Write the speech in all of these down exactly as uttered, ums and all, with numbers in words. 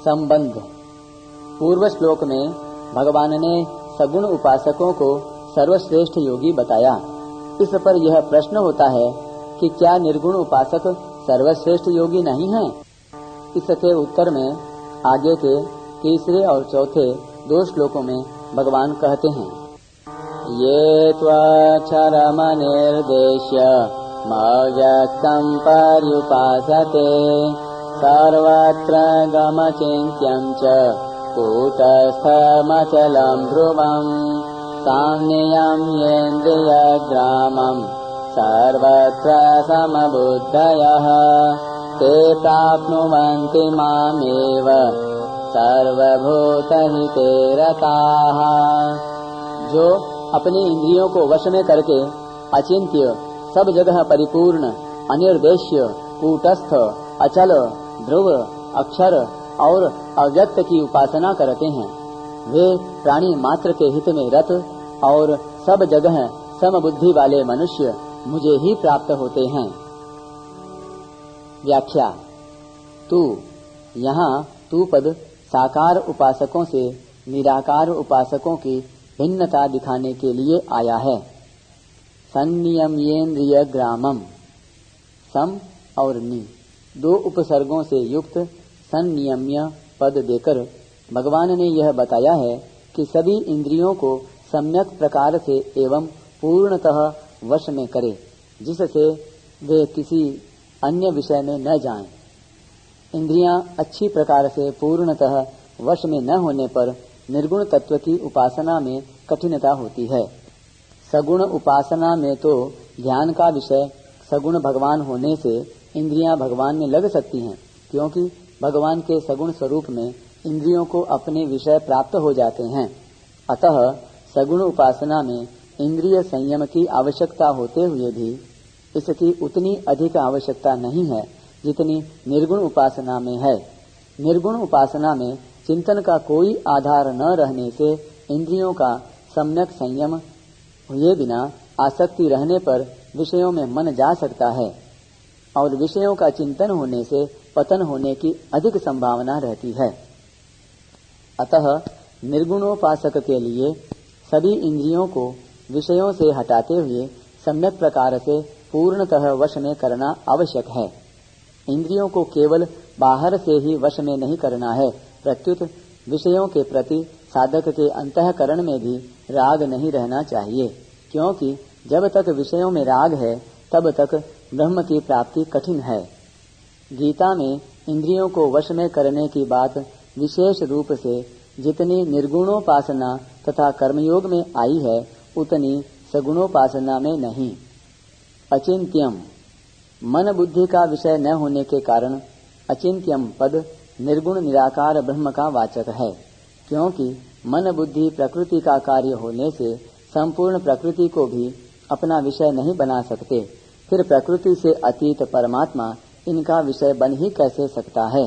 संबंध। पूर्व श्लोक में भगवान ने सगुण उपासकों को सर्वश्रेष्ठ योगी बताया। इस पर यह प्रश्न होता है कि क्या निर्गुण उपासक सर्वश्रेष्ठ योगी नहीं हैं? इसके उत्तर में आगे के तीसरे और चौथे दो श्लोकों में भगवान कहते हैं, ये त्वक्षरमनिर्देश्य मव्यक्तं पर्युपासते सर्वत्र गमचिन्त्यं च कूटस्थमचलं ध्रुवम् साम्यं येन्द्रियग्रामं सर्वत्र समबुद्धयः ते प्राप्नुवन्ति मामेव सर्वभूतहिते रताः। जो अपनी इंद्रियों को वश में करके अचिंत्य, सब जगह परिपूर्ण, अनिर्देश्य, कूटस्थ, अचल, ध्रुव, अक्षर और अव्यक्त की उपासना करते हैं, वे प्राणी मात्र के हित में रत और सब जगह समबुद्धि वाले मनुष्य मुझे ही प्राप्त होते हैं। व्याख्या। तू, यहाँ तू पद साकार उपासकों से निराकार उपासकों की भिन्नता दिखाने के लिए आया है। संनियम्येन्द्रिय ग्रामम, सम और नि दो उपसर्गों से युक्त संनियम्य पद देकर भगवान ने यह बताया है कि सभी इंद्रियों को सम्यक प्रकार से एवं पूर्णतः वश में करे, जिससे वे किसी अन्य विषय में न जाएं। इंद्रियां अच्छी प्रकार से पूर्णतः वश में न होने पर निर्गुण तत्व की उपासना में कठिनता होती है। सगुण उपासना में तो ध्यान का विषय सगुण भगवान होने से इंद्रियां भगवान में लग सकती हैं, क्योंकि भगवान के सगुण स्वरूप में इंद्रियों को अपने विषय प्राप्त हो जाते हैं। अतः सगुण उपासना में इंद्रिय संयम की आवश्यकता होते हुए भी इसकी उतनी अधिक आवश्यकता नहीं है जितनी निर्गुण उपासना में है। निर्गुण उपासना में चिंतन का कोई आधार न रहने से इंद्रियों का सम्यक संयम हुए बिना आसक्ति रहने पर विषयों में मन जा सकता है और विषयों का चिंतन होने से पतन होने की अधिक संभावना रहती है। अतः निर्गुणोपासक के लिए सभी इंद्रियों को विषयों से हटाते हुए सम्यक प्रकार से पूर्णतः वश में करना आवश्यक है। इंद्रियों को केवल बाहर से ही वश में नहीं करना है, प्रत्युत विषयों के प्रति साधक के अंतःकरण में भी राग नहीं रहना चाहिए, क्योंकि जब तक विषयों में राग है तब तक ब्रह्म की प्राप्ति कठिन है। गीता में इंद्रियों को वश में करने की बात विशेष रूप से जितनी निर्गुणोपासना तथा कर्मयोग में आई है उतनी सगुणोपासना में नहीं। अचिंत्यम, मन बुद्धि का विषय न होने के कारण अचिंत्यम पद निर्गुण निराकार ब्रह्म का वाचक है, क्योंकि मन बुद्धि प्रकृति का कार्य होने से संपूर्ण प्रकृति को भी अपना विषय नहीं बना सकते, फिर प्रकृति से अतीत परमात्मा इनका विषय बन ही कैसे सकता है।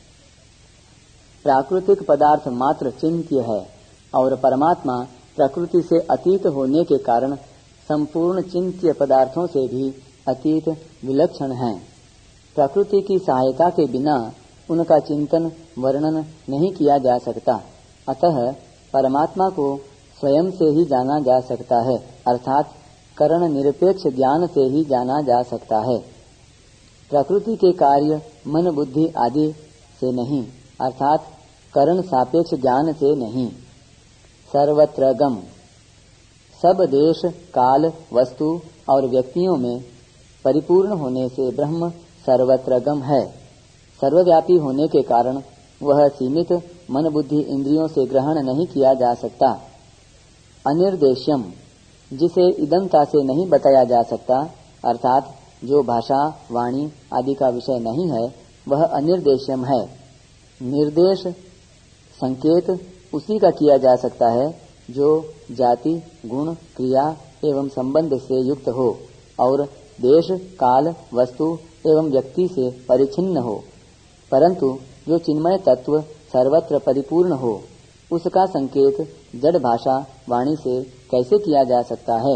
प्राकृतिक पदार्थ मात्र चिंत्य है और परमात्मा प्रकृति से अतीत होने के कारण संपूर्ण चिंत्य पदार्थों से भी अतीत विलक्षण है। प्रकृति की सहायता के बिना उनका चिंतन वर्णन नहीं किया जा सकता। अतः परमात्मा को स्वयं से ही जाना जा सकता है, अर्थात करण निरपेक्ष ज्ञान से ही जाना जा सकता है। प्रकृति के कार्य मन बुद्धि आदि से नहीं, अर्थात करण सापेक्ष ज्ञान से नहीं। सर्वत्र गम, सब देश काल वस्तु और व्यक्तियों में परिपूर्ण होने से ब्रह्म सर्वत्र गम है। सर्वव्यापी होने के कारण वह सीमित मन बुद्धि इंद्रियों से ग्रहण नहीं किया जा सकता। अनिर्देश्यम, जिसे इदंता से नहीं बताया जा सकता, अर्थात जो भाषा वाणी आदि का विषय नहीं है, वह अनिर्देश्यम है। निर्देश संकेत उसी का किया जा सकता है जो जाति गुण क्रिया एवं संबंध से युक्त हो और देश काल वस्तु एवं व्यक्ति से परिच्छिन्न हो, परंतु जो चिन्मय तत्व सर्वत्र परिपूर्ण हो, उसका संकेत जड़ भाषा वाणी से कैसे किया जा सकता है।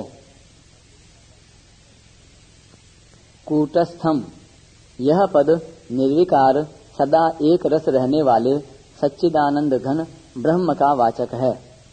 कूटस्थम, यह पद निर्विकार सदा एक रस रहने वाले सच्चिदानंद घन ब्रह्म का वाचक है।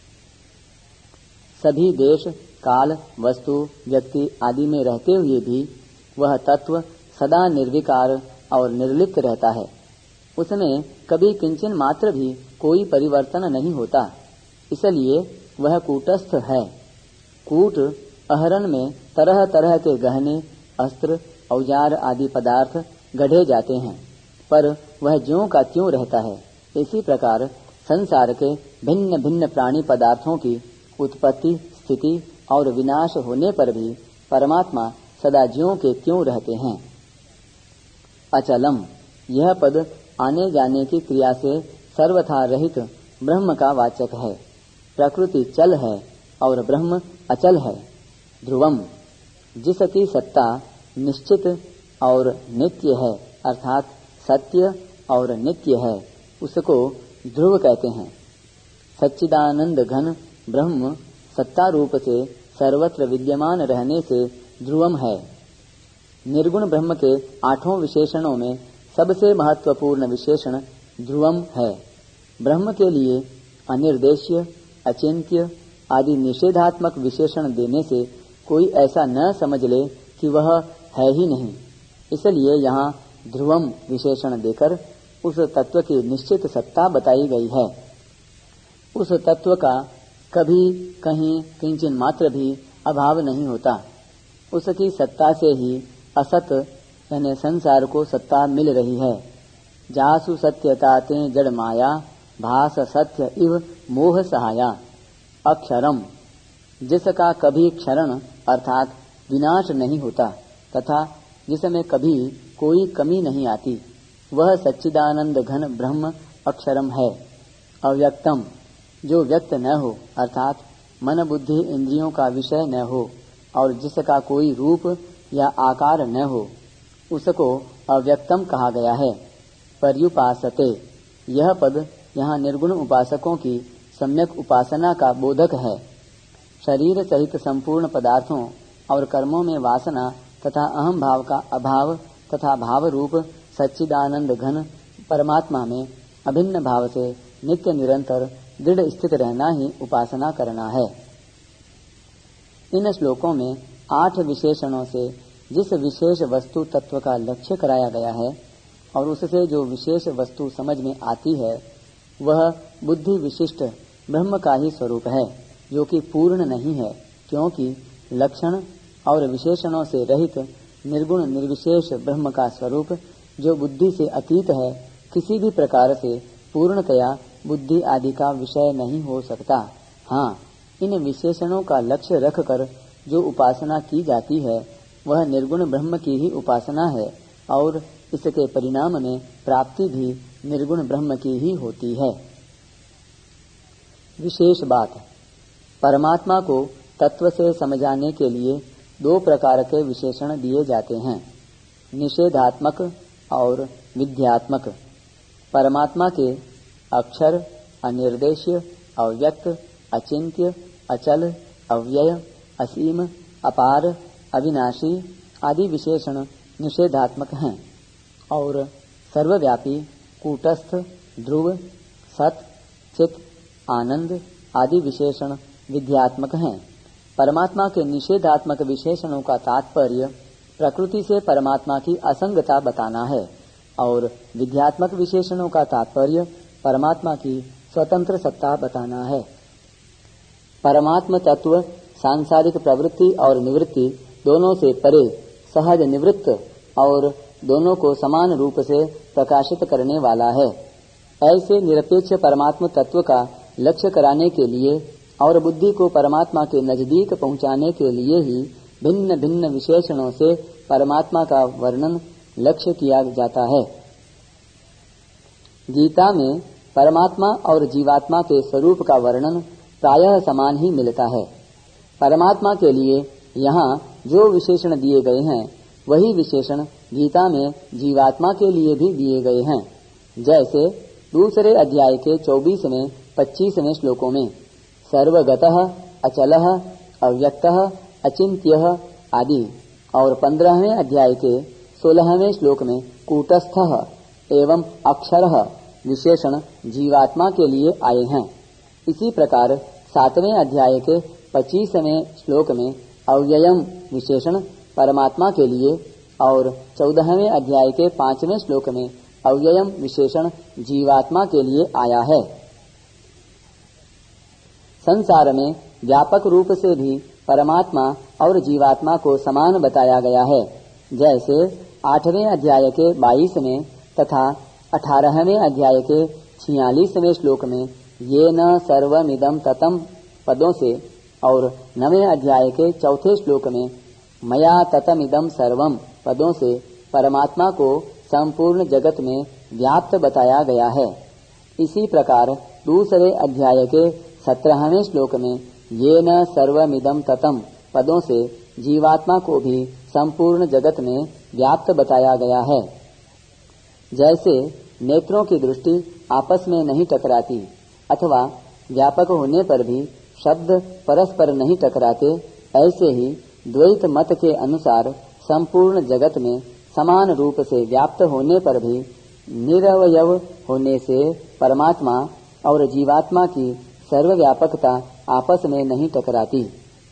सभी देश, काल, वस्तु, व्यक्ति आदि में रहते हुए भी वह तत्व सदा निर्विकार और निर्लिप्त रहता है। उसमें कभी किंचन मात्र भी कोई परिवर्तन नहीं होता, इसलिए वह कूटस्थ है। कूट अहरन में तरह तरह के गहने, अस्त्र, औजार आदि पदार्थ गढ़े जाते हैं, पर वह ज्यों का त्यों रहता है। इसी प्रकार संसार के भिन्न भिन्न प्राणी पदार्थों की उत्पत्ति, स्थिति और विनाश होने पर भी परमात्मा सदा ज्यों के त्यों रहते हैं। अचलम, यह पद आने जाने की क्रिया से सर्वथा रहित ब्रह्म का वाचक है। प्रकृति चल है और ब्रह्म अचल है। ध्रुवम, जिसकी सत्ता निश्चित और नित्य है, अर्थात सत्य और नित्य है, उसको ध्रुव कहते हैं। सच्चिदानंद घन ब्रह्म सत्ता रूप से सर्वत्र विद्यमान रहने से ध्रुवम है। निर्गुण ब्रह्म के आठों विशेषणों में सबसे महत्वपूर्ण विशेषण ध्रुवम है। ब्रह्म के लिए अनिर्देश्य, अचिंत्य आदि निषेधात्मक विशेषण देने से कोई ऐसा न समझ ले कि वह है ही नहीं, इसलिए यहाँ ध्रुवम विशेषण देकर उस तत्व की निश्चित सत्ता बताई गई है। उस तत्व का कभी कहीं किंचन मात्र भी अभाव नहीं होता। उसकी सत्ता से ही असत यानी संसार को सत्ता मिल रही है। जासु सत्यता ते जड़ माया, भास सत्य इव मोह सहाया। अक्षरम, जिसका कभी क्षरण अर्थात विनाश नहीं होता तथा जिसमें कभी कोई कमी नहीं आती, वह सच्चिदानंद घन ब्रह्म अक्षरम है। अव्यक्तम, जो व्यक्त न हो अर्थात मन बुद्धि इंद्रियों का विषय न हो और जिसका कोई रूप या आकार न हो, उसको अव्यक्तम कहा गया है। पर्युपासते, यह पद यहाँ निर्गुण उपासकों की सम्यक उपासना का बोधक है। शरीर सहित संपूर्ण पदार्थों और कर्मों में वासना तथा अहम भाव का अभाव तथा भाव रूप सच्चिदानंद घन परमात्मा में अभिन्न भाव से नित्य निरंतर दृढ़ स्थित रहना ही उपासना करना है। इन श्लोकों में आठ विशेषणों से जिस विशेष वस्तु तत्व का लक्ष्य कराया गया है और उससे जो विशेष वस्तु समझ में आती है, वह बुद्धि विशिष्ट ब्रह्म का ही स्वरूप है, जो कि पूर्ण नहीं है, क्योंकि लक्षण और विशेषणों से रहित निर्गुण निर्विशेष ब्रह्म का स्वरूप जो बुद्धि से अतीत है, किसी भी प्रकार से पूर्णतया बुद्धि आदि का विषय नहीं हो सकता। हाँ, इन विशेषणों का लक्ष्य रखकर जो उपासना की जाती है वह निर्गुण ब्रह्म की ही उपासना है और इसके परिणाम में प्राप्ति भी निर्गुण ब्रह्म की ही होती है। विशेष बात, परमात्मा को तत्व से समझाने के लिए दो प्रकार के विशेषण दिए जाते हैं, निषेधात्मक और विध्यात्मक। परमात्मा के अक्षर, अनिर्देश्य, अव्यक्त, अचिंत्य, अचल, अव्यय, असीम, अपार, अविनाशी आदि विशेषण निषेधात्मक हैं और सर्वव्यापी, कूटस्थ, ध्रुव, सत, चित, आनंद आदि विशेषण विध्यात्मक हैं। परमात्मा के निषेधात्मक विशेषणों का तात्पर्य प्रकृति से परमात्मा की असंगता बताना है और विध्यात्मक विशेषणों का तात्पर्य परमात्मा की स्वतंत्र सत्ता बताना है। परमात्म तत्व सांसारिक प्रवृत्ति और निवृत्ति दोनों से परे, सहज निवृत्त और दोनों को समान रूप से प्रकाशित करने वाला है। ऐसे निरपेक्ष परमात्म तत्व का लक्ष्य कराने के लिए और बुद्धि को परमात्मा के नजदीक पहुंचाने के लिए ही भिन्न भिन्न विशेषणों से परमात्मा का वर्णन लक्ष्य किया जाता है। गीता में परमात्मा और जीवात्मा के स्वरूप का वर्णन प्रायः समान ही मिलता है। परमात्मा के लिए यहाँ जो विशेषण दिए गए हैं वही विशेषण गीता में जीवात्मा के लिए भी दिए गए हैं। जैसे दूसरे अध्याय के चौबीसवें पच्चीसवें श्लोकों में सर्वगतः, अचलः, अव्यक्तः, अचिंत्यः आदि और पंद्रहवें अध्याय के सोलहवें श्लोक में कूटस्थः एवं अक्षरः विशेषण जीवात्मा के लिए आए हैं। इसी प्रकार सातवें अध्याय के पच्चीसवें श्लोक में अव्ययम विशेषण परमात्मा के लिए और चौदहवें अध्याय के पांचवें श्लोक में अव्ययम विशेषण जीवात्मा के लिए आया है। संसार में व्यापक रूप से भी परमात्मा और जीवात्मा को समान बताया गया है। जैसे आठवें अध्याय के बाईस में तथा अठारहवें अध्याय के छियालीसवें श्लोक में ये न सर्वमिदं ततम पदों से और नवें अध्याय के चौथे श्लोक में मया ततमिदं सर्वम पदों से परमात्मा को संपूर्ण जगत में व्याप्त बताया गया है। इसी प्रकार दूसरे अध्याय के सत्रहवें श्लोक में ये न सर्वमिदं ततम पदों से जीवात्मा को भी संपूर्ण जगत में व्याप्त बताया गया है। जैसे नेत्रों की दृष्टि आपस में नहीं टकराती अथवा व्यापक होने पर भी शब्द परस्पर नहीं टकराते, ऐसे ही द्वैत मत के अनुसार संपूर्ण जगत में समान रूप से व्याप्त होने पर भी निरवयव होने से परमात्मा और जीवात्मा की सर्वव्यापकता आपस में नहीं टकराती।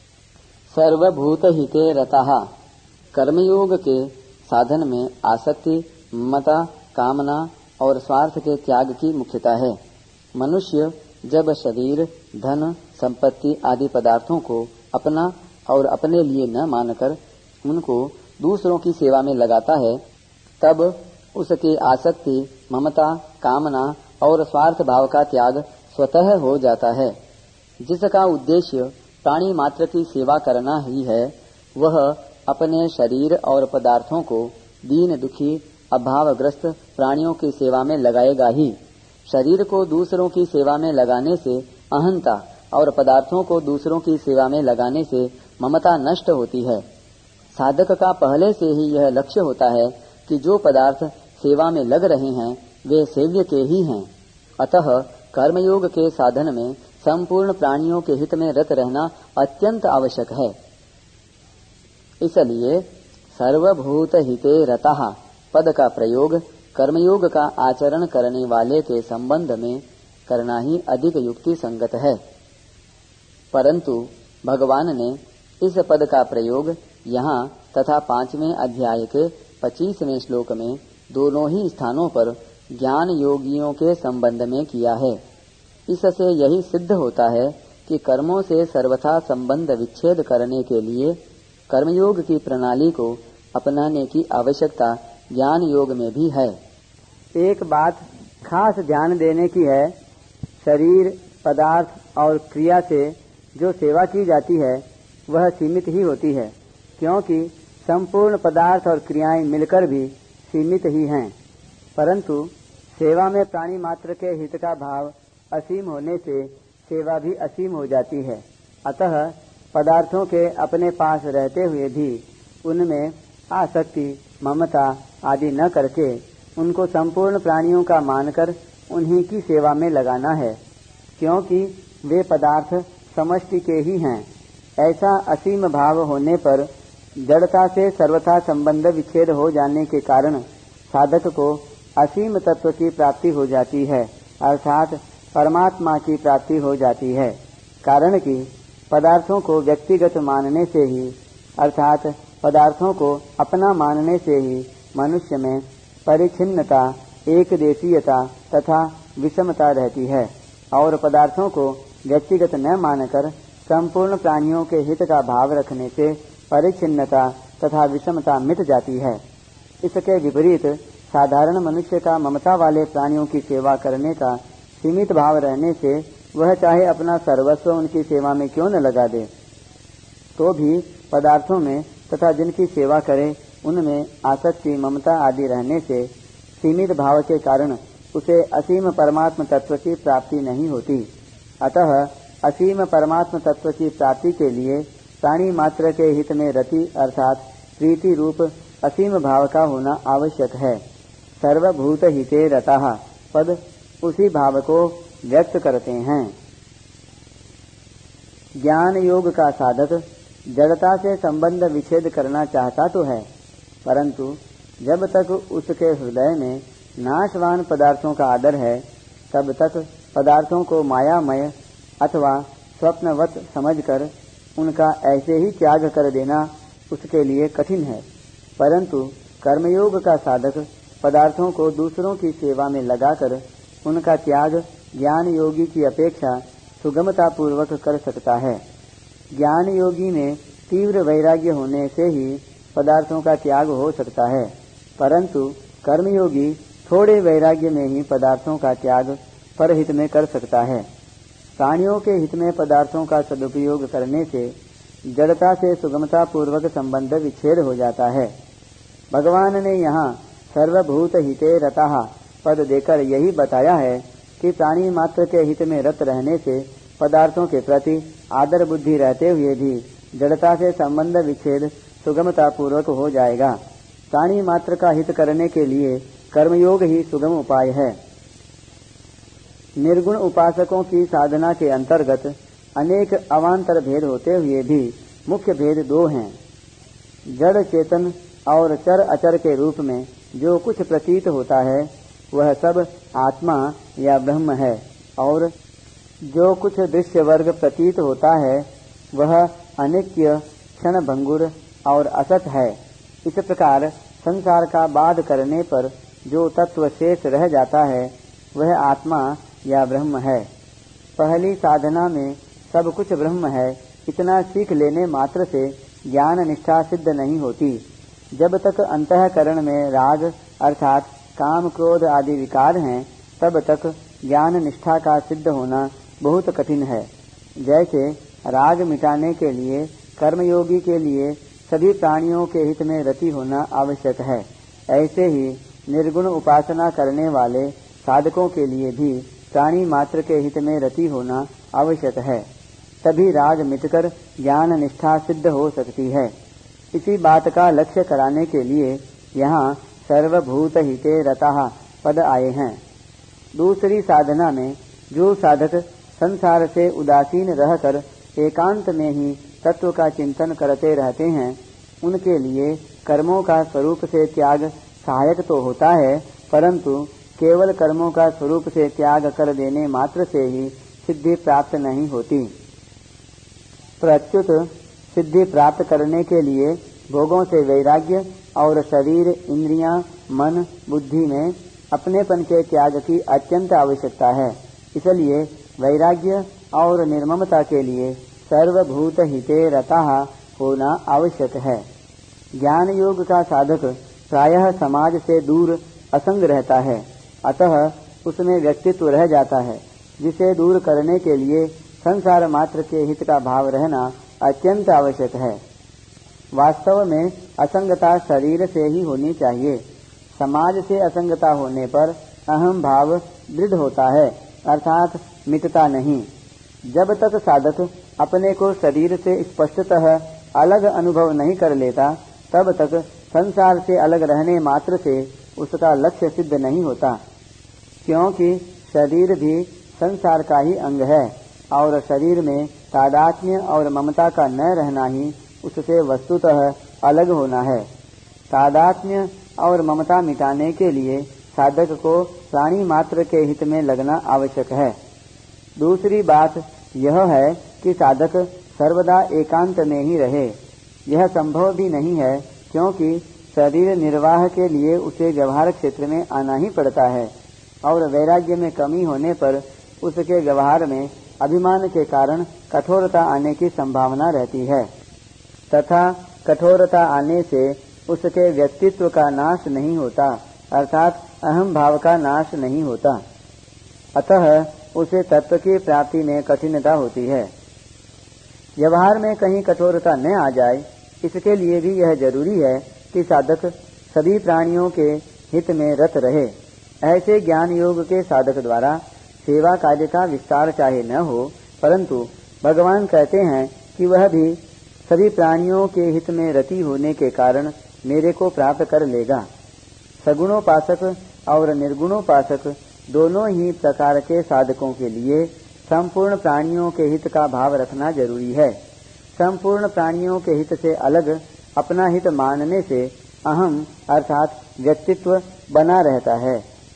सर्वभूत हिते रतः कर्मयोग के साधन में आसक्ति, ममता, कामना और स्वार्थ के त्याग की मुख्यता है। मनुष्य जब शरीर, धन, संपत्ति आदि पदार्थों को अपना और अपने लिए न मानकर उनको दूसरों की सेवा में लगाता है, तब उसकी आसक्ति, ममता, कामना और स्वार्थ भाव का त्याग स्वतः हो जाता है। जिसका उद्देश्य प्राणी मात्र की सेवा करना ही है, वह अपने शरीर और पदार्थों को दीन दुखी अभावग्रस्त प्राणियों की सेवा में लगाएगा ही। शरीर को दूसरों की सेवा में लगाने से अहंता और पदार्थों को दूसरों की सेवा में लगाने से ममता नष्ट होती है। साधक का पहले से ही यह लक्ष्य होता है कि जो पदार्थ सेवा में लग रहे हैं वे सेव्य के ही हैं। अतः कर्मयोग के साधन में संपूर्ण प्राणियों के हित में रत रहना अत्यंत आवश्यक है। इसलिए सर्वभूत हिते रतः पद का प्रयोग कर्मयोग का आचरण करने वाले के संबंध में करना ही अधिक युक्ति संगत है। परंतु भगवान ने इस पद का प्रयोग यहाँ तथा पांचवें अध्याय के पच्चीसवें श्लोक में दोनों ही स्थानों पर ज्ञान योगियों के संबंध में किया है। इससे यही सिद्ध होता है कि कर्मों से सर्वथा संबंध विच्छेद करने के लिए कर्मयोग की प्रणाली को अपनाने की आवश्यकता ज्ञान योग में भी है। एक बात खास ध्यान देने की है, शरीर, पदार्थ और क्रिया से जो सेवा की जाती है वह सीमित ही होती है, क्योंकि संपूर्ण पदार्थ और क्रियाएं मिलकर भी सीमित ही हैं। परंतु सेवा में प्राणी मात्र के हित का भाव असीम होने से सेवा भी असीम हो जाती है। अतः पदार्थों के अपने पास रहते हुए भी उनमें आसक्ति, ममता आदि न करके उनको संपूर्ण प्राणियों का मानकर उन्हीं की सेवा में लगाना है, क्योंकि वे पदार्थ समष्टि के ही हैं। ऐसा असीम भाव होने पर जड़ता से सर्वथा संबंध विच्छेद हो जाने के कारण साधक को असीम तत्व की प्राप्ति हो जाती है, अर्थात परमात्मा की प्राप्ति हो जाती है। कारण कि पदार्थों को व्यक्तिगत मानने से ही, अर्थात पदार्थों को अपना मानने से ही मनुष्य में परिच्छिन्नता, एकदेशीयता तथा विषमता रहती है, और पदार्थों को व्यक्तिगत न मानकर संपूर्ण प्राणियों के हित का भाव रखने से परिच्छिन्नता तथा विषमता मिट जाती है। इसके विपरीत साधारण मनुष्य का ममता वाले प्राणियों की सेवा करने का सीमित भाव रहने से वह चाहे अपना सर्वस्व उनकी सेवा में क्यों न लगा दे, तो भी पदार्थों में तथा जिनकी सेवा करे उनमें आसक्ति, ममता आदि रहने से सीमित भाव के कारण उसे असीम परमात्म तत्व की प्राप्ति नहीं होती। अतः असीम परमात्म तत्व की प्राप्ति के लिए प्राणी मात्र के हित में रति अर्थात प्रीति रूप असीम भाव का होना आवश्यक है। सर्वभूत हिते रतः पद उसी भाव को व्यक्त करते हैं। ज्ञान योग का साधक जड़ता से संबंध विच्छेद करना चाहता तो है, परंतु जब तक उसके हृदय में नाशवान पदार्थों का आदर है, तब तक पदार्थों को मायामय अथवा स्वप्नवत समझकर उनका ऐसे ही त्याग कर देना उसके लिए कठिन है। परंतु कर्मयोग का साधक पदार्थों को दूसरों की सेवा में लगाकर उनका त्याग ज्ञान योगी की अपेक्षा सुगमता पूर्वक कर सकता है। ज्ञान योगी में तीव्र वैराग्य होने से ही पदार्थों का त्याग हो सकता है, परंतु कर्मयोगी थोड़े वैराग्य में ही पदार्थों का त्याग परहित में कर सकता है। प्राणियों के हित में पदार्थों का सदुपयोग करने से जड़ता से सुगमता पूर्वक संबंध विच्छेद हो जाता है। भगवान ने यहाँ सर्वभूत हिते रतः पद देकर यही बताया है कि प्राणी मात्र के हित में रत रहने से पदार्थों के प्रति आदर बुद्धि रहते हुए भी जड़ता से संबंध विच्छेद सुगमता पूर्वक हो जाएगा। प्राणी मात्र का हित करने के लिए कर्मयोग ही सुगम उपाय है। निर्गुण उपासकों की साधना के अंतर्गत अनेक अवान्तर भेद होते हुए भी मुख्य भेद दो हैं। जड़ चेतन और चर अचर के रूप में जो कुछ प्रतीत होता है वह सब आत्मा या ब्रह्म है, और जो कुछ दृश्य वर्ग प्रतीत होता है वह अनित्य, क्षण भंगुर और असत है। इस प्रकार संसार का बाध करने पर जो तत्व शेष रह जाता है वह आत्मा या ब्रह्म है। पहली साधना में सब कुछ ब्रह्म है, इतना सीख लेने मात्र से ज्ञान निष्ठा सिद्ध नहीं होती। जब तक अंतःकरण में राग अर्थात काम क्रोध आदि विकार हैं, तब तक ज्ञान निष्ठा का सिद्ध होना बहुत कठिन है। जैसे राग मिटाने के लिए कर्मयोगी के लिए सभी प्राणियों के हित में रति होना आवश्यक है, ऐसे ही निर्गुण उपासना करने वाले साधकों के लिए भी प्राणी मात्र के हित में रति होना आवश्यक है, तभी राग मिटकर ज्ञान निष्ठा सिद्ध हो सकती है। इसी बात का लक्ष्य कराने के लिए यहाँ सर्वभूत हिते रतः पद आए हैं। दूसरी साधना में जो साधक संसार से उदासीन रहकर एकांत में ही तत्व का चिंतन करते रहते हैं, उनके लिए कर्मों का स्वरूप से त्याग सहायक तो होता है, परंतु केवल कर्मों का स्वरूप से त्याग कर देने मात्र से ही सिद्धि प्राप्त नहीं होती। प्रत्युत सिद्धि प्राप्त करने के लिए भोगों से वैराग्य और शरीर, इंद्रियां, मन, बुद्धि में अपनेपन के त्याग की अत्यंत आवश्यकता है। इसलिए वैराग्य और निर्ममता के लिए सर्वभूत हिते रतः होना आवश्यक है। ज्ञान योग का साधक प्रायः समाज से दूर असंग रहता है, अतः उसमें व्यक्तित्व रह जाता है, जिसे दूर करने के लिए संसार मात्र के हित का भाव रहना अत्यंत आवश्यक है। वास्तव में असंगता शरीर से ही होनी चाहिए। समाज से असंगता होने पर अहम भाव दृढ़ होता है, अर्थात मिटता नहीं। जब तक साधक अपने को शरीर से स्पष्टतः अलग अनुभव नहीं कर लेता, तब तक संसार से अलग रहने मात्र से उसका लक्ष्य सिद्ध नहीं होता, क्योंकि शरीर भी संसार का ही अंग है और शरीर में तादात्म्य और ममता का न रहना ही उससे वस्तुतः अलग होना है। तादात्म्य और ममता मिटाने के लिए साधक को प्राणी मात्र के हित में लगना आवश्यक है। दूसरी बात यह है कि साधक सर्वदा एकांत में ही रहे। यह संभव भी नहीं है, क्योंकि शरीर निर्वाह के लिए उसे व्यवहार क्षेत्र में आना ही पड़ता है और वैराग्य में कमी होने पर उसके व्यवहार में अभिमान के कारण कठोरता आने की संभावना रहती है, तथा कठोरता आने से उसके व्यक्तित्व का नाश नहीं होता, अर्थात अहम भाव का नाश नहीं होता। अतः उसे तत्व की प्राप्ति में कठिनता होती है। व्यवहार में कहीं कठोरता न आ जाए, इसके लिए भी यह जरूरी है कि साधक सभी प्राणियों के हित में रत रहे। ऐसे ज्ञान योग के साधक द्वारा सेवा कार्य का विस्तार चाहे न हो, परंतु भगवान कहते हैं कि वह भी सभी प्राणियों के हित में रति होने के कारण मेरे को प्राप्त कर लेगा। सगुणोपासक और निर्गुणोपासक दोनों ही प्रकार के साधकों के लिए संपूर्ण प्राणियों के हित का भाव रखना जरूरी है। संपूर्ण प्राणियों के हित से अलग अपना हित मानने से अहम अर्थात व्यक्तित्व बना रहता है,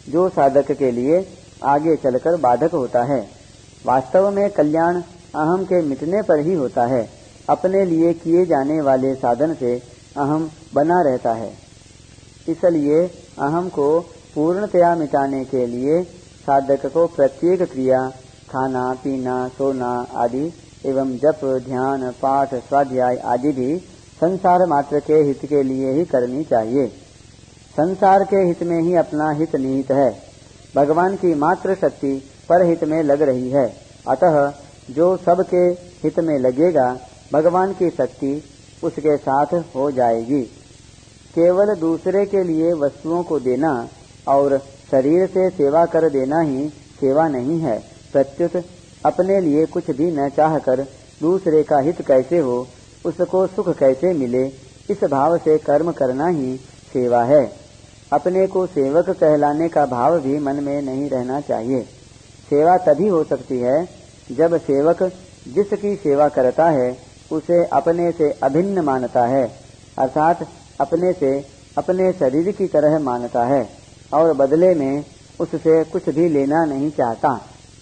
जो साधक के लिए आगे चलकर बाधक होता है। वास्तव में कल्याण अहम के मिटने पर ही होता है। अपने लिए किए जाने वाले साधन से अहम बना रहता है। इसलिए अहम को पूर्णतया मिटाने के लिए साधक को प्रत्येक क्रिया, खाना पीना, सोना आदि एवं जप, ध्यान, पाठ, स्वाध्याय आदि भी संसार मात्र के हित के लिए ही करनी चाहिए। संसार के हित में ही अपना हित निहित है। भगवान की मात्र शक्ति परहित में लग रही है। अतः जो सबके हित में लगेगा, भगवान की शक्ति उसके साथ हो जाएगी। केवल दूसरे के लिए वस्तुओं को देना और शरीर से सेवा कर देना ही सेवा नहीं है। प्रत्युत अपने लिए कुछ भी न चाहकर दूसरे का हित कैसे हो, उसको सुख कैसे मिले, इस भाव से कर्म करना ही सेवा है। अपने को सेवक कहलाने का भाव भी मन में नहीं रहना चाहिए। सेवा तभी हो सकती है जब सेवक जिसकी सेवा करता है उसे अपने से अभिन्न मानता है, अर्थात अपने से अपने शरीर की तरह मानता है और बदले में उससे कुछ भी लेना नहीं चाहता।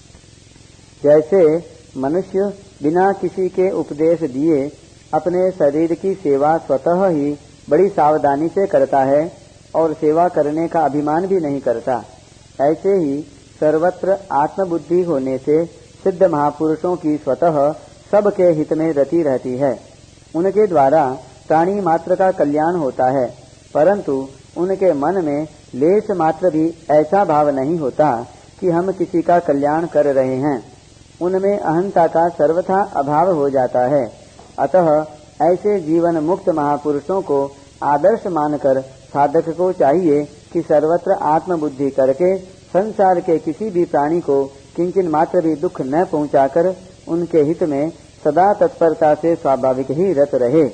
जैसे मनुष्य बिना किसी के उपदेश दिए अपने शरीर की सेवा स्वतः ही बड़ी सावधानी से करता है और सेवा करने का अभिमान भी नहीं करता, ऐसे ही सर्वत्र आत्मबुद्धि होने से सिद्ध महापुरुषों की स्वतः सबके हित में रति रहती है। उनके द्वारा प्राणी मात्र का कल्याण होता है, परंतु उनके मन में लेश मात्र भी ऐसा भाव नहीं होता कि हम किसी का कल्याण कर रहे हैं। उनमें अहंता का सर्वथा अभाव हो जाता है। अतः ऐसे जीवन मुक्त महापुरुषों को आदर्श मानकर साधक को चाहिए कि सर्वत्र आत्मबुद्धि करके संसार के किसी भी प्राणी को किंचन मात्र भी दुख न पहुंचाकर उनके हित में सदा तत्परता से स्वाभाविक ही रत रहे।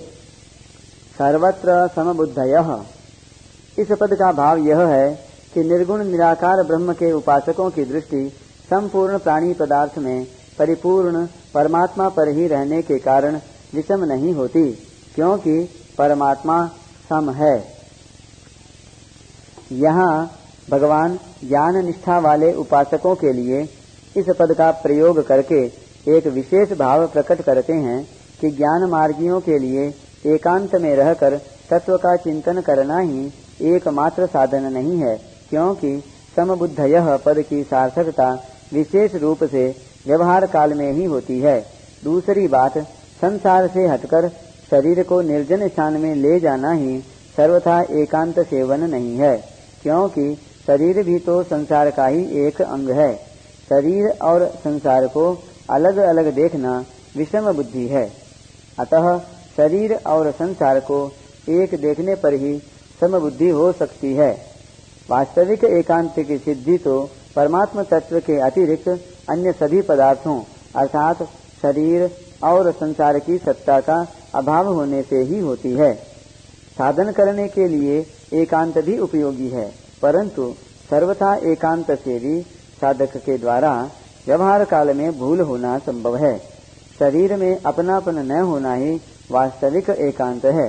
सर्वत्र समबुद्धयः, इस पद का भाव यह है कि निर्गुण निराकार ब्रह्म के उपासकों की दृष्टि संपूर्ण प्राणी पदार्थ में परिपूर्ण परमात्मा पर ही रहने के कारण विषम नहीं होती, क्योंकि परमात्मा सम है। यहाँ भगवान ज्ञान निष्ठा वाले उपासकों के लिए इस पद का प्रयोग करके एक विशेष भाव प्रकट करते हैं कि ज्ञान मार्गियों के लिए एकांत में रहकर तत्व का चिंतन करना ही एकमात्र साधन नहीं है, क्योंकि समबुद्धयः पद की सार्थकता विशेष रूप से व्यवहार काल में ही होती है। दूसरी बात, संसार से हटकर शरीर को निर्जन स्थान में ले जाना ही सर्वथा एकांत सेवन नहीं है, क्योंकि शरीर भी तो संसार का ही एक अंग है। शरीर और संसार को अलग अलग देखना विषम बुद्धि है। अतः शरीर और संसार को एक देखने पर ही समबुद्धि हो सकती है। वास्तविक एकांत की सिद्धि तो परमात्म तत्व के अतिरिक्त अन्य सभी पदार्थों अर्थात शरीर और संसार की सत्ता का अभाव होने से ही होती है। साधन करने के लिए एकांत भी उपयोगी है, परंतु सर्वथा एकांत से भी साधक के द्वारा व्यवहार काल में भूल होना संभव है। शरीर में अपनापन न होना ही वास्तविक एकांत है।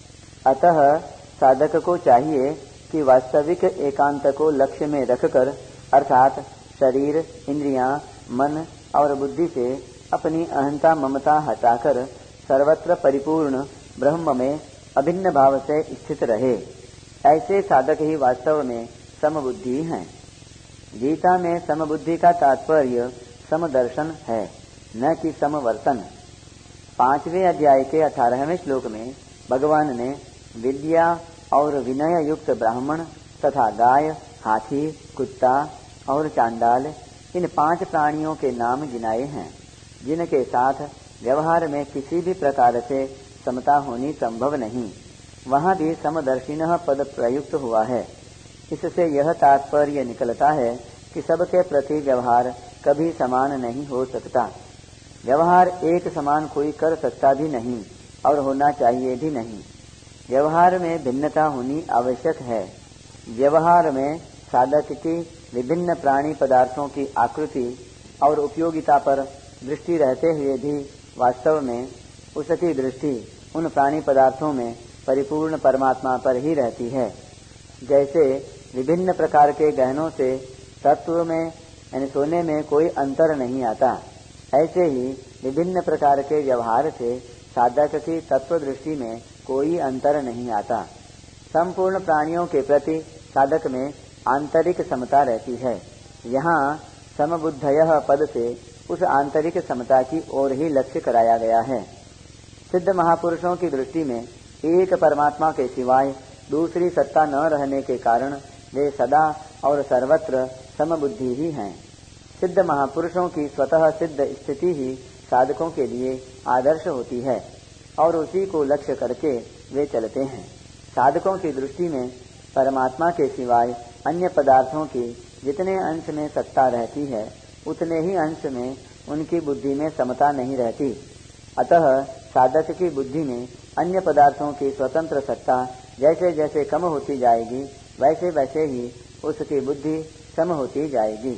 अतः साधक को चाहिए कि वास्तविक एकांत को लक्ष्य में रखकर अर्थात शरीर, इंद्रियां, मन और बुद्धि से अपनी अहंता ममता हटाकर सर्वत्र परिपूर्ण ब्रह्म में अभिन्न भाव से स्थित रहे। ऐसे साधक ही वास्तव में समबुद्धि हैं। गीता में समबुद्धि का तात्पर्य समदर्शन है, न कि समवर्तन। पांचवें अध्याय के अठारहवें श्लोक में भगवान ने विद्या और विनय युक्त ब्राह्मण तथा गाय, हाथी, कुत्ता और चांडाल इन पांच प्राणियों के नाम गिनाए हैं, जिनके साथ व्यवहार में किसी भी प्रकार से समता होनी संभव नहीं। वहाँ भी समदर्शिनः पद प्रयुक्त हुआ है। इससे यह तात्पर्य निकलता है कि सबके प्रति व्यवहार कभी समान नहीं हो सकता। व्यवहार एक समान कोई कर सकता भी नहीं और होना चाहिए भी नहीं। व्यवहार में भिन्नता होनी आवश्यक है। व्यवहार में साधक की विभिन्न प्राणी पदार्थों की आकृति और उपयोगिता पर दृष्टि रहते हुए भी वास्तव में उसकी दृष्टि उन प्राणी पदार्थों में परिपूर्ण परमात्मा पर ही रहती है। जैसे विभिन्न प्रकार के गहनों से तत्व में यानी सोने में कोई अंतर नहीं आता, ऐसे ही विभिन्न प्रकार के व्यवहार से साधक की तत्व दृष्टि में कोई अंतर नहीं आता। संपूर्ण प्राणियों के प्रति साधक में आंतरिक समता रहती है। यहाँ समबुद्धयः पद से उस आंतरिक समता की ओर ही लक्ष्य कराया गया है। सिद्ध महापुरुषों की दृष्टि में एक परमात्मा के सिवाय दूसरी सत्ता न रहने के कारण वे सदा और सर्वत्र समबुद्धि ही हैं। सिद्ध महापुरुषों की स्वतः सिद्ध स्थिति ही साधकों के लिए आदर्श होती है और उसी को लक्ष्य करके वे चलते हैं। साधकों की दृष्टि में परमात्मा के सिवाय अन्य पदार्थों की जितने अंश में सत्ता रहती है उतने ही अंश में उनकी बुद्धि में समता नहीं रहती। अतः साधक की बुद्धि में अन्य पदार्थों की स्वतंत्र सत्ता जैसे जैसे कम होती जाएगी वैसे वैसे ही उसकी बुद्धि सम होती जाएगी।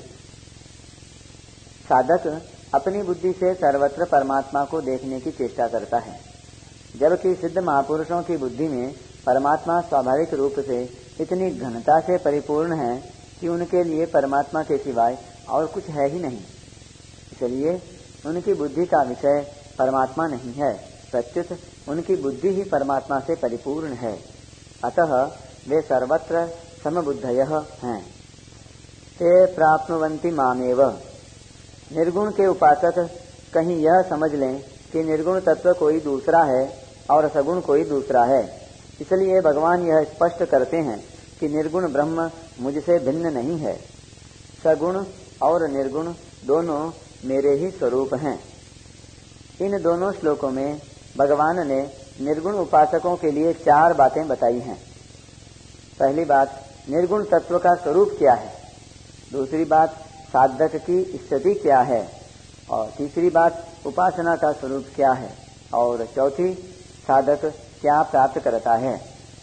साधक अपनी बुद्धि से सर्वत्र परमात्मा को देखने की चेष्टा करता है, जबकि सिद्ध महापुरुषों की बुद्धि में परमात्मा स्वाभाविक रूप से इतनी घनता से परिपूर्ण है कि उनके लिए परमात्मा के सिवाय और कुछ है ही नहीं। इसलिए उनकी बुद्धि का विषय परमात्मा नहीं है, प्रत्युत उनकी बुद्धि ही परमात्मा से परिपूर्ण है। अतः वे सर्वत्र समबुद्धयः हैं। ते प्राप्नुवन्ति मामेव। निर्गुण के उपासक कहीं यह समझ लें कि निर्गुण तत्व कोई दूसरा है और सगुण कोई दूसरा है, इसलिए भगवान यह स्पष्ट करते हैं कि निर्गुण ब्रह्म मुझसे भिन्न नहीं है। सगुण और निर्गुण दोनों मेरे ही स्वरूप हैं। इन दोनों श्लोकों में भगवान ने निर्गुण उपासकों के लिए चार बातें बताई हैं। पहली बात, निर्गुण तत्व का स्वरूप क्या है। दूसरी बात, साधक की स्थिति क्या है। और तीसरी बात, उपासना का स्वरूप क्या है। और चौथी, साधक क्या प्राप्त करता है।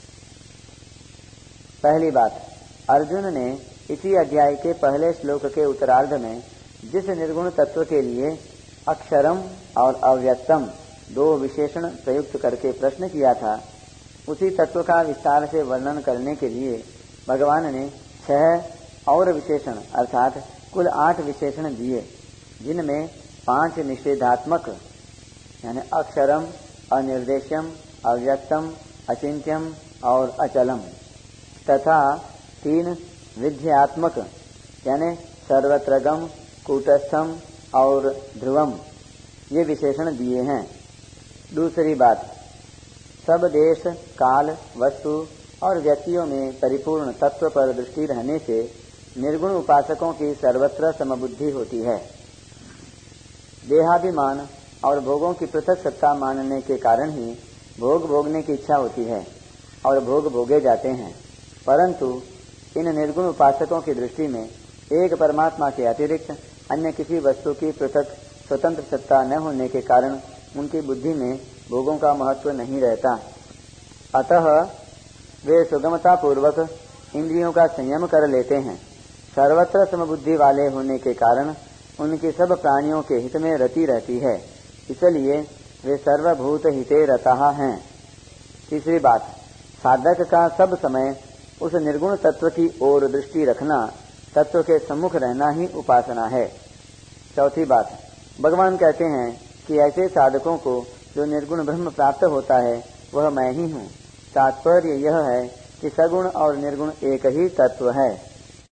पहली बात, अर्जुन ने इसी अध्याय के पहले श्लोक के उत्तरार्ध में जिस निर्गुण तत्व के लिए अक्षरम और अव्यक्तम दो विशेषण प्रयुक्त करके प्रश्न किया था, उसी तत्व का विस्तार से वर्णन करने के लिए भगवान ने छह और विशेषण अर्थात कुल आठ विशेषण दिए, जिनमें पांच निषेधात्मक यानी अक्षरम, अनिर्देश्यम, अव्यक्तम, अचिंत्यम और अचलम तथा तीन विध्यात्मक यानी सर्वत्रगम, कूटस्थम और ध्रुवम ये विशेषण दिए हैं। दूसरी बात, सब देश, काल, वस्तु और व्यक्तियों में परिपूर्ण तत्व पर दृष्टि रहने से निर्गुण उपासकों की सर्वत्र समबुद्धि होती है। देहाभिमान और भोगों की पृथक सत्ता मानने के कारण ही भोग भोगने की इच्छा होती है और भोग भोगे जाते हैं, परंतु इन निर्गुण उपासकों की दृष्टि में एक परमात्मा के अतिरिक्त अन्य किसी वस्तु की पृथक स्वतंत्र सत्ता न होने के कारण उनकी बुद्धि में भोगों का महत्व नहीं रहता। अतः वे सुगमता पूर्वक इंद्रियों का संयम कर लेते हैं। सर्वत्र समबुद्धि वाले होने के कारण उनकी सब प्राणियों के हित में रति रहती है, इसलिए वे सर्वभूत हिते रतः हैं। तीसरी बात, साधक का सब समय उस निर्गुण तत्व की ओर दृष्टि रखना, तत्व के सम्मुख रहना ही उपासना है। चौथी बात, भगवान कहते हैं कि ऐसे साधकों को जो निर्गुण ब्रह्म प्राप्त होता है वह मैं ही हूँ। तात्पर्य यह है कि सगुण और निर्गुण एक ही तत्व है।